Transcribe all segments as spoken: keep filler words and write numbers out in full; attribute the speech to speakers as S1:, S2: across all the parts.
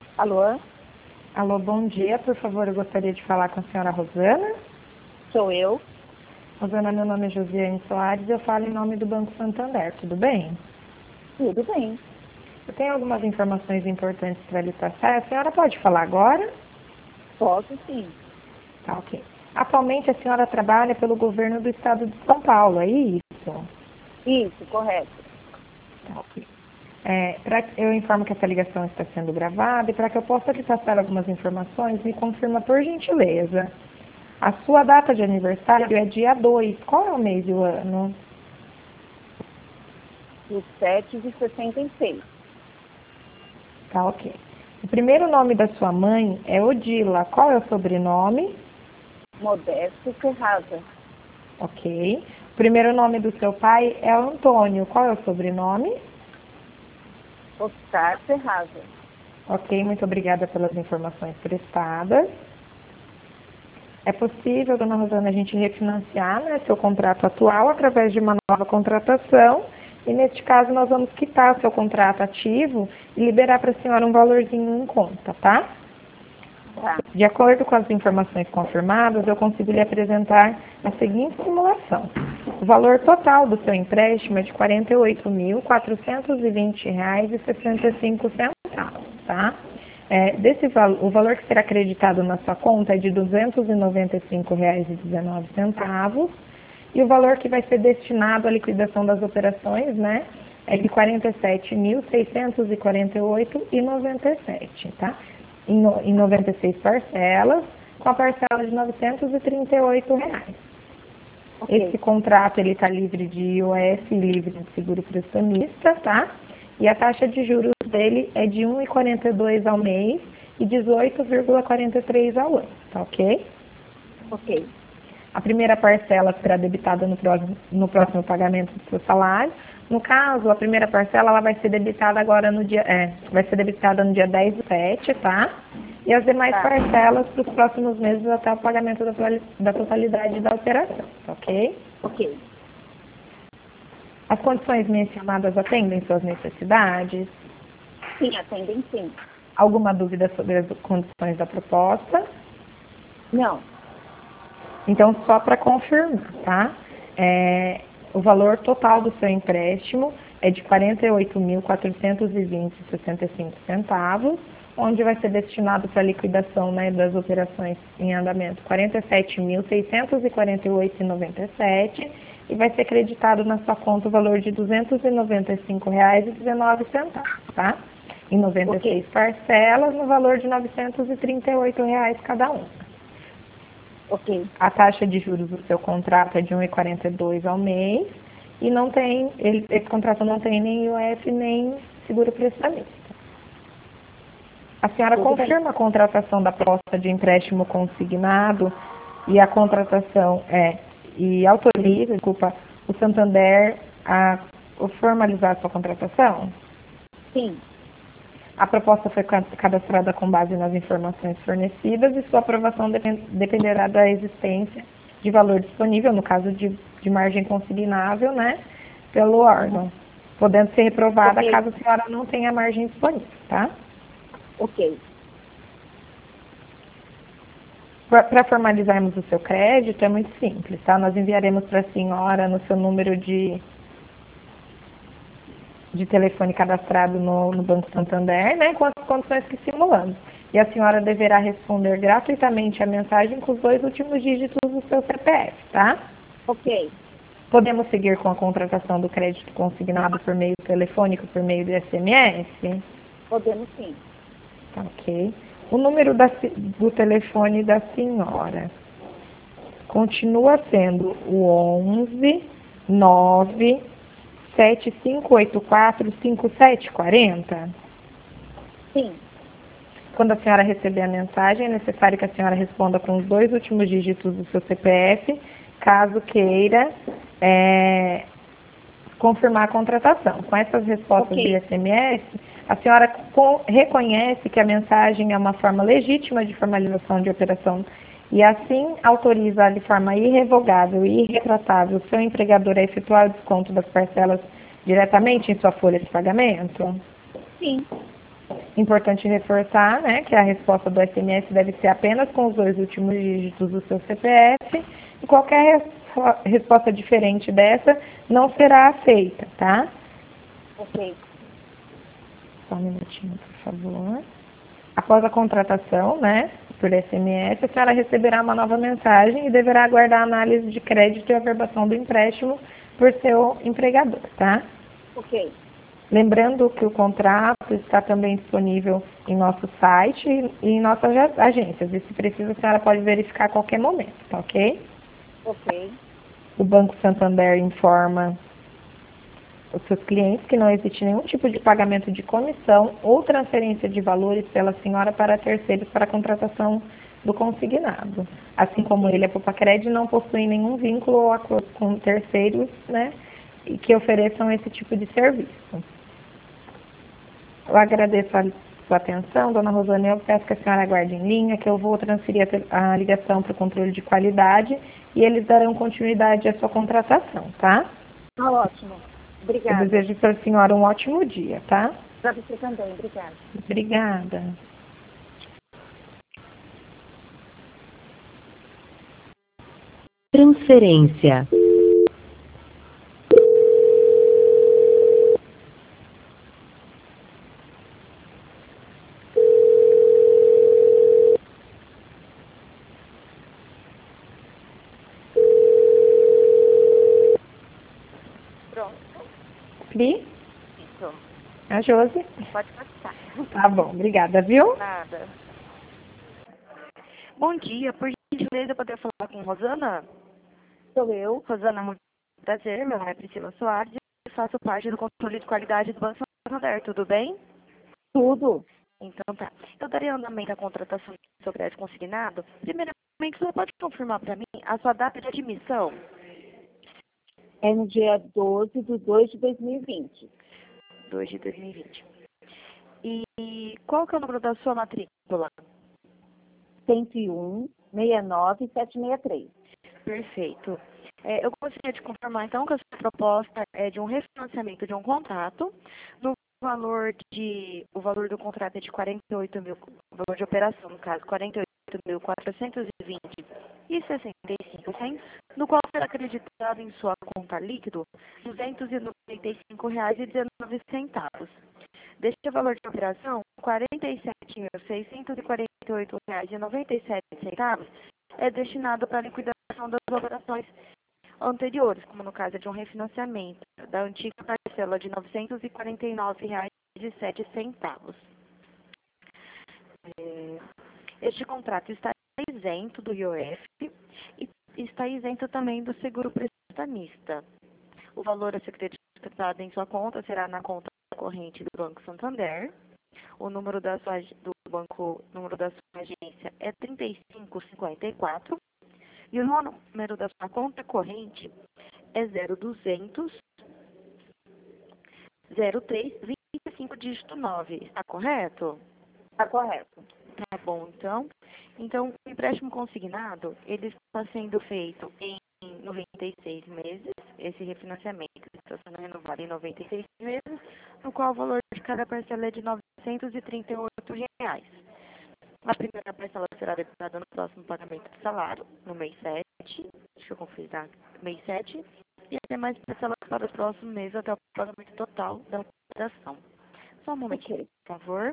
S1: Alô?
S2: Alô, bom dia. Por favor, eu gostaria de falar com a senhora Rosana.
S1: Sou eu.
S2: Rosana, meu nome é Josiane Soares e eu falo em nome do Banco Santander. Tudo bem?
S1: Tudo bem.
S2: Eu tenho algumas informações importantes para lhe passar. A senhora pode falar agora?
S1: Posso sim.
S2: Tá, ok. Atualmente a senhora trabalha pelo governo do estado de São Paulo, é isso?
S1: Isso, correto.
S2: Tá, ok. É, pra, eu informo que essa ligação está sendo gravada e para que eu possa lhe passar algumas informações, me confirma por gentileza. A sua data de aniversário é dia dois. Qual é o mês e o ano?
S1: Do sete de sessenta e seis.
S2: Tá, ok. O primeiro nome da sua mãe é Odila. Qual é o sobrenome?
S1: Modesto Ferraza.
S2: Ok. O primeiro nome do seu pai é Antônio. Qual é o sobrenome?
S1: Oscar Ferraza.
S2: Ok, muito obrigada pelas informações prestadas. É possível, dona Rosana, a gente refinanciar, né, seu contrato atual através de uma nova contratação. E neste caso nós vamos quitar o seu contrato ativo e liberar para a senhora um valorzinho em conta, tá?
S1: Tá.
S2: De acordo com as informações confirmadas, eu consigo lhe apresentar a seguinte simulação. O valor total do seu empréstimo é de quarenta e oito mil, quatrocentos e vinte reais e sessenta e cinco centavos, tá? É, desse val o valor que será acreditado na sua conta é de duzentos e noventa e cinco reais e dezenove centavos e o valor que vai ser destinado à liquidação das operações, né, é de quarenta e sete mil, seiscentos e quarenta e oito reais e noventa e sete centavos, tá? Em, no, em noventa e seis parcelas, com a parcela de novecentos e trinta e oito reais.
S1: Okay.
S2: Esse contrato ele está livre de I O F e livre de seguro prestamista, tá? E a taxa de juros dele é de um vírgula quarenta e dois ao mês e dezoito vírgula quarenta e três ao ano, tá ok?
S1: Ok.
S2: A primeira parcela será debitada no próximo, no próximo pagamento do seu salário. No caso, a primeira parcela ela vai ser debitada agora no dia, é, vai ser debitada no dia dez do sete, tá? E as demais
S1: Tá.
S2: parcelas para os próximos meses até o pagamento da, da totalidade da operação, tá ok?
S1: Ok.
S2: As condições mencionadas atendem suas necessidades?
S1: Sim, atendem sim.
S2: Alguma dúvida sobre as condições da proposta?
S1: Não.
S2: Então, só para confirmar, tá? É, o valor total do seu empréstimo é de quarenta e oito mil, quatrocentos e vinte reais e sessenta e cinco centavos, onde vai ser destinado para a liquidação, né, das operações em andamento quarenta e sete mil, seiscentos e quarenta e oito reais e noventa e sete centavos e vai ser creditado na sua conta o valor de duzentos e noventa e cinco reais e dezenove centavos, tá? Em noventa e seis
S1: Okay.
S2: parcelas, no valor de novecentos e trinta e oito reais cada uma.
S1: Ok.
S2: A taxa de juros do seu contrato é de um vírgula quarenta e dois ao mês e não tem, ele, esse contrato não tem nem I O F nem seguro prestamista. A senhora
S1: Tudo
S2: confirma
S1: bem.
S2: a contratação da proposta de empréstimo consignado e a contratação é e autoriza, desculpa, o Santander a formalizar a sua contratação?
S1: Sim.
S2: A proposta foi cadastrada com base nas informações fornecidas e sua aprovação dependerá da existência de valor disponível, no caso de, de margem consignável, né, pelo órgão, podendo ser reprovada
S1: Okay.
S2: caso a senhora não tenha margem disponível, tá?
S1: Ok.
S2: Para formalizarmos o seu crédito é muito simples, tá? Nós enviaremos para a senhora no seu número de de telefone cadastrado no, no Banco Santander, né, com as condições que simulamos. E a senhora deverá responder gratuitamente a mensagem com os dois últimos dígitos do seu C P F, tá?
S1: Ok.
S2: Podemos seguir com a contratação do crédito consignado por meio telefônico, por meio do S M S?
S1: Podemos sim.
S2: Tá, ok. O número da, do telefone da senhora continua sendo o onze nove sete cinco oito quatro cinco sete quatro zero?
S1: Sim.
S2: Quando a senhora receber a mensagem, é necessário que a senhora responda com os dois últimos dígitos do seu C P F, caso queira é, confirmar a contratação. Com essas respostas
S1: Ok.
S2: de S M S, a senhora co- reconhece que a mensagem é uma forma legítima de formalização de operação e assim autoriza de forma irrevogável e irretratável o seu empregador a efetuar o desconto das parcelas diretamente em sua folha de pagamento?
S1: Sim.
S2: Importante reforçar, né, que a resposta do S M S deve ser apenas com os dois últimos dígitos do seu C P F e qualquer res- resposta diferente dessa não será aceita, tá?
S1: Ok.
S2: Só um minutinho, por favor. Após a contratação, né, por S M S, a senhora receberá uma nova mensagem e deverá aguardar a análise de crédito e averbação do empréstimo por seu empregador, tá?
S1: Ok.
S2: Lembrando que o contrato está também disponível em nosso site e em nossas agências. E se precisa, a senhora pode verificar a qualquer momento, tá ok?
S1: Ok.
S2: O Banco Santander informa os seus clientes que não existe nenhum tipo de pagamento de comissão ou transferência de valores pela senhora para terceiros para a contratação do consignado. Assim como ele, a Popacred não possui nenhum vínculo ou acordo com terceiros, né, e que ofereçam esse tipo de serviço. Eu agradeço a sua atenção, dona Rosane. Eu peço que a senhora aguarde em linha, que eu vou transferir a, a ligação para o controle de qualidade e eles darão continuidade à sua contratação, tá?
S1: Tá ótimo.
S2: Eu
S1: Obrigada.
S2: desejo para a senhora um ótimo dia, tá?
S1: Para você também. Obrigada.
S2: Obrigada.
S3: Transferência.
S1: Pronto.
S2: Pri?
S1: Isso.
S2: A Josi?
S1: Pode passar.
S2: Tá bom, obrigada, viu?
S1: Nada.
S4: Bom dia, por gentileza, poder falar com Rosana?
S1: Sou eu.
S4: Rosana, muito prazer, meu nome é Priscila Soares e faço parte do controle de qualidade do Banco Santander, tudo bem?
S1: Tudo.
S4: Então tá. Eu daria andamento à contratação do seu crédito consignado. Primeiramente, você pode confirmar para mim a sua data de admissão?
S1: É no dia doze de dois de dois mil e vinte.
S4: dois de dois mil e vinte. E qual que é o número da sua matrícula?
S1: cento e um, sessenta e nove, setecentos e sessenta e três.
S4: Perfeito. É, eu gostaria de confirmar, então, que a sua proposta é de um refinanciamento de um contrato no valor de... O valor do contrato é de quarenta e oito mil, o valor de operação, no caso, quarenta e oito mil quatrocentos e vinte e sessenta e cinco centavos, no qual será acreditado em sua conta líquido duzentos e noventa e cinco reais e dezenove centavos. Deste valor de operação, quarenta e sete mil seiscentos e quarenta e oito reais e noventa e sete centavos é destinado para a liquidação das operações anteriores, como no caso de um refinanciamento da antiga parcela de novecentos e quarenta e nove reais e sete centavos. É, este contrato está isento do I O F e está isento também do seguro prestamista. O valor a ser acreditado em sua conta será na conta corrente do Banco Santander. O número da sua, do banco, número da sua agência é trinta e cinco cinquenta e quatro e o número da sua conta corrente é zero duzentos, zero três, vinte e cinco, dígito nove. Está correto?
S1: Tá correto.
S4: Tá bom, então. Então, o empréstimo consignado, ele está sendo feito em noventa e seis meses. Esse refinanciamento está sendo renovado em noventa e seis meses, no qual o valor de cada parcela é de novecentos e trinta e oito reais. A primeira parcela será debitada no próximo pagamento do salário, no mês sete. Deixa eu conferir, tá? Mês sete. E as demais parcelas para o próximo mês até o pagamento total da operação. Só um momentinho,
S1: Ok.
S4: por favor.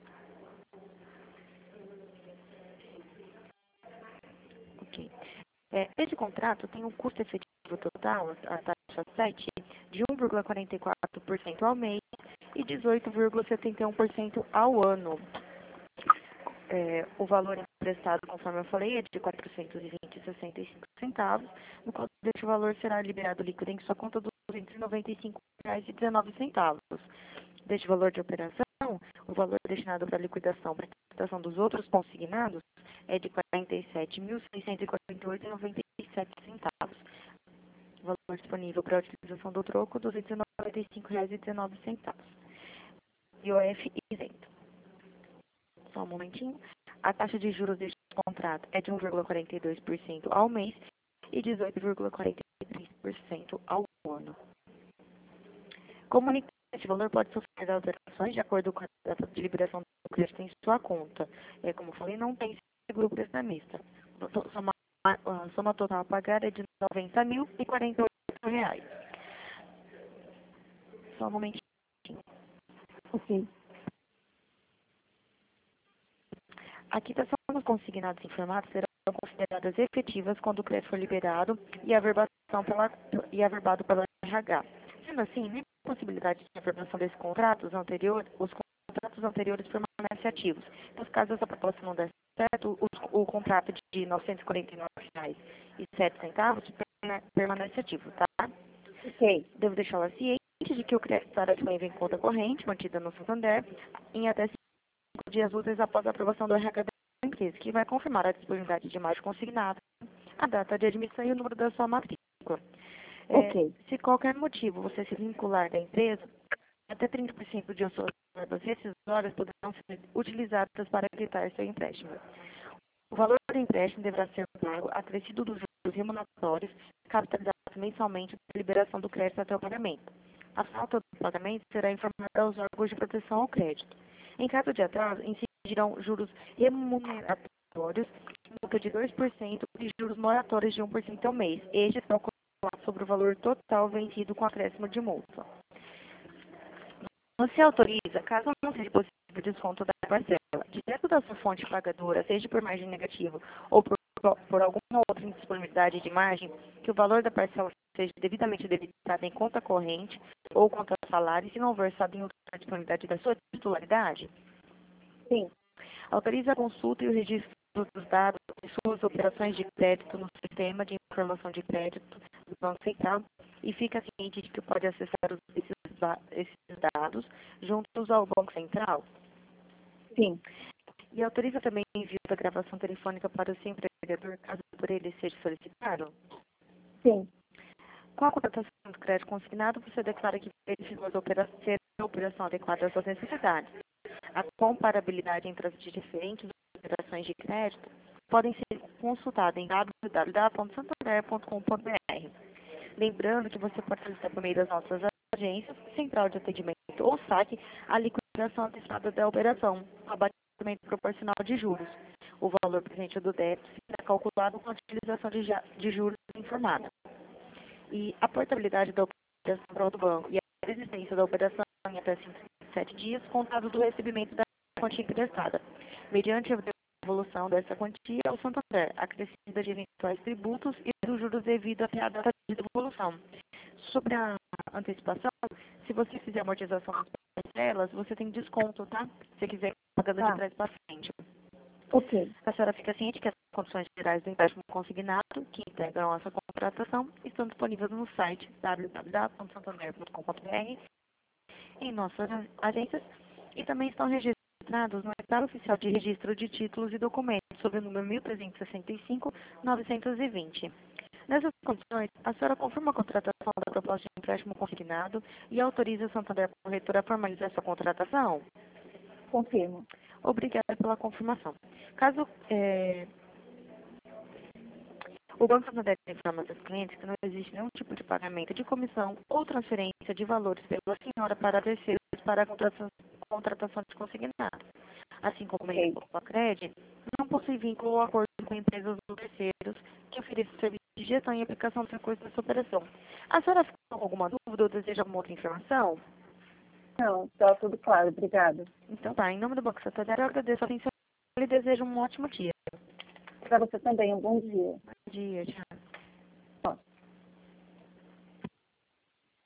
S4: Ok. É, esse contrato tem um custo efetivo total, a taxa sete, de um vírgula quarenta e quatro por cento ao mês e dezoito vírgula setenta e um por cento ao ano. É, o valor emprestado, conforme eu falei, é de quatrocentos e vinte reais e sessenta e cinco centavos, no qual deste valor será liberado líquido em sua conta dos duzentos e noventa e cinco reais e dezenove centavos. Deste valor de operação, o valor destinado para liquidação para a quitação dos outros consignados é de quarenta e sete mil seiscentos e quarenta e oito reais e noventa e sete centavos. O valor disponível para a utilização do troco, duzentos e noventa e cinco reais e dezenove centavos. I O F isento. Só um momentinho. A taxa de juros deste contrato é de um vírgula quarenta e dois por cento ao mês e dezoito vírgula quarenta e três por cento ao ano. Comunique Este valor pode sofrer alterações de acordo com a data de liberação do crédito em sua conta. É, como eu falei, não tem seguro prestamista. Soma, a soma total a pagar é de noventa mil e quarenta e oito reais. Só um momentinho.
S1: Ok.
S4: A quitação dos consignados informados serão consideradas efetivas quando o crédito for liberado e a averbação pela, e averbado pela R H. Sendo assim, nem a possibilidade de averbação desses contratos anteriores, os contratos anteriores permanecem ativos. Nos casos essa proposta não der certo, o, o contrato de novecentos e quarenta e nove reais e sete centavos permanece ativo, tá?
S1: Ok.
S4: Devo deixá-la ciente de que o crédito estará disponível em conta corrente, mantida no Santander, em até cinco dias úteis após a aprovação do R H da empresa, que vai confirmar a disponibilidade de imagem consignada, a data de admissão e o número da sua matrícula. É,
S1: Ok.
S4: se qualquer motivo você se vincular da empresa, até trinta por cento de suas verbas rescisórias poderão ser utilizadas para quitar seu empréstimo. O valor do empréstimo deverá ser pago acrescido dos juros remuneratórios, capitalizados mensalmente para liberação do crédito até o pagamento. A falta do pagamento será informada aos órgãos de proteção ao crédito. Em caso de atraso, incidirão juros remuneratórios, multa de dois por cento e juros moratórios de um por cento ao mês. Estes são calculados sobre o valor total vencido com acréscimo de multa. Você autoriza, caso não seja possível desconto da parcela, direto da sua fonte pagadora, seja por margem negativa ou por, por alguma outra indisponibilidade de margem, que o valor da parcela seja devidamente debitado em conta corrente ou conta salário, se não versado em outra disponibilidade da sua titularidade?
S1: Sim.
S4: Autoriza a consulta e o registro dos dados de suas operações de crédito no sistema de informação de crédito do Banco Central e fica ciente de que pode acessar os, esses, esses dados juntos ao Banco Central?
S1: Sim.
S4: E autoriza também o envio da gravação telefônica para o seu empregador, caso por ele seja solicitado?
S1: Sim.
S4: Com a contratação do crédito consignado, você declara que verificou as operações, ser a operação adequada às suas necessidades. A comparabilidade entre as diferentes operações de crédito podem ser consultadas em w w w ponto santander ponto com ponto b r. Lembrando que você pode solicitar por meio das nossas agências, central de atendimento ou saque, a liquidação antecipada da operação, abatimento proporcional de juros. O valor presente do débito será calculado com a utilização de, de juros informada. E a portabilidade da operação para o banco e a resistência da operação em até cinco a sete dias, contado do recebimento da quantia emprestada, mediante a devolução dessa quantia ao Santander, acrescida de eventuais tributos e dos juros devido até a data de devolução. Sobre a antecipação, se você fizer a amortização das parcelas, você tem desconto, tá? Se você quiser pagando
S1: Tá.
S4: de trás para frente.
S1: Ok.
S4: A senhora fica ciente que as condições gerais do empréstimo consignado, que integram essa contratação, estão disponíveis no site w w w ponto santander ponto com ponto b r, em nossas agências, e também estão registrados no Estado Oficial de Registro de Títulos e Documentos, sob o número mil trezentos e sessenta e cinco, novecentos e vinte. Nessas condições, a senhora confirma a contratação da proposta de empréstimo consignado e autoriza a Santander Corretora a formalizar essa contratação?
S1: Confirmo.
S4: Obrigada pela confirmação. Caso é, o Banco Santander informa aos clientes que não existe nenhum tipo de pagamento de comissão ou transferência de valores pela senhora para terceiros para a contratação, contratação de consignado. Assim como
S1: Ok.
S4: ele a crédito, não possui vínculo ou acordo com empresas ou terceiros que ofereçam serviço de gestão e aplicação dos recursos dessa operação. A senhora ficou com alguma dúvida ou deseja alguma outra informação?
S1: Não, está tudo claro. Obrigada.
S4: Então tá, em nome do Banco Santander, eu agradeço a atenção e desejo um ótimo dia.
S1: Para você também, um bom dia.
S4: Bom dia, tchau.